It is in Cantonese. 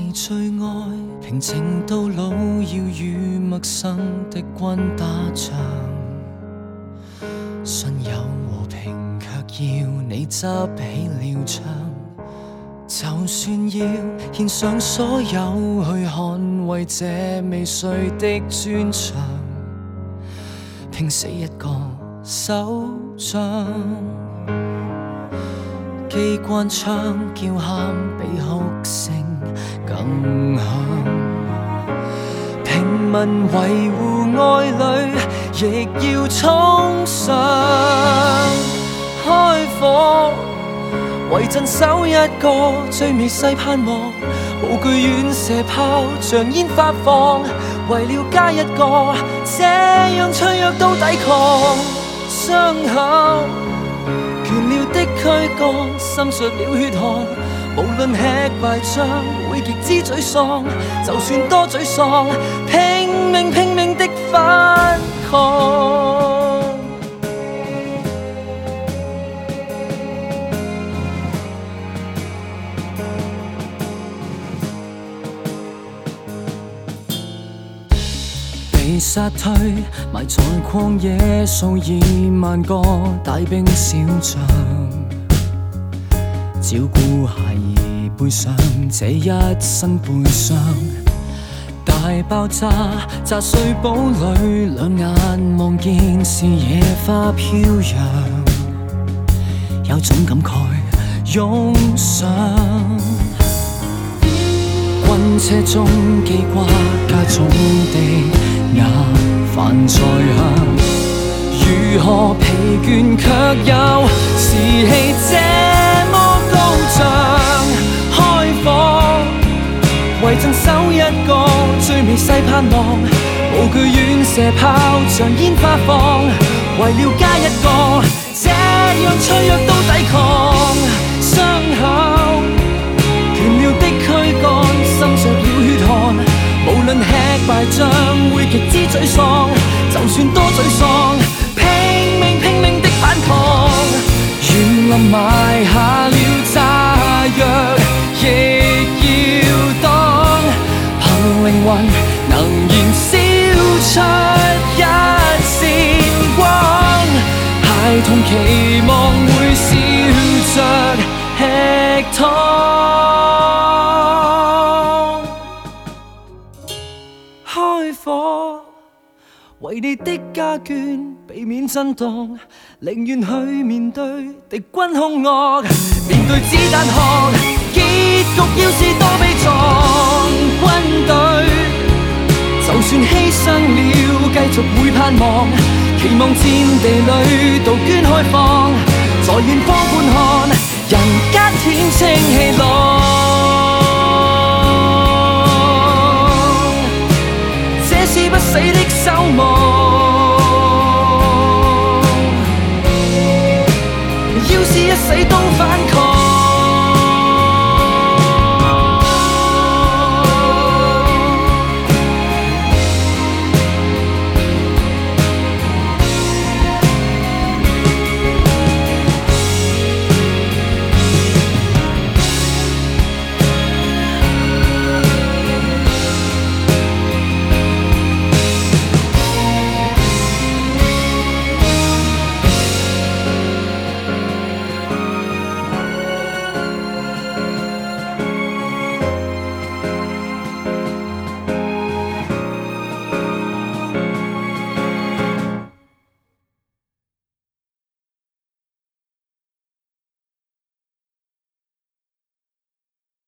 为最爱，平静到老，要与陌生的军打仗。信有和平，却要你执起了枪。就算要献上所有去捍卫这未遂的专长，拼死一个手掌。機關槍叫喊比哭聲更響，平民維護愛侶，亦要衝上開火，為鎮守一個最微細盼望，無懼遠射炮像煙發放，為了加一個這樣脆弱都抵抗傷口。倦了的軀幹，滲着了血汗，無論吃敗仗，會極之沮喪。就算多沮喪，拼命的反抗。被殺退，埋在曠野數以萬個大兵小將，照顧孩兒背上這一身悲傷。大爆炸砸碎堡壘，兩眼望見視野花飄揚，有種感慨湧上。軍車中記掛家中的瓦飯在香，如何疲倦卻有士氣這麼高漲。開火，為鎮守一個最微細盼望，無懼遠射炮像煙花放，為了加一個這樣脆弱都抵抗傷口。倦了的軀幹，滲着了血汗，無論吃敗仗，會極之沮喪。就算多沮喪，拼命的反抗。園林埋下了炸藥，亦要當，憑靈魂能燃燒出一線光。孩童期望會笑着吃糖。開火，為你的家眷避免震盪，寧願去面對敵軍兇惡，面對子彈殼，結局要是多悲壯。軍隊就算犧牲了，繼續會盼望，期望戰地裏杜鵑開放，在遠方觀看人間天清氣朗。這是不死的守望，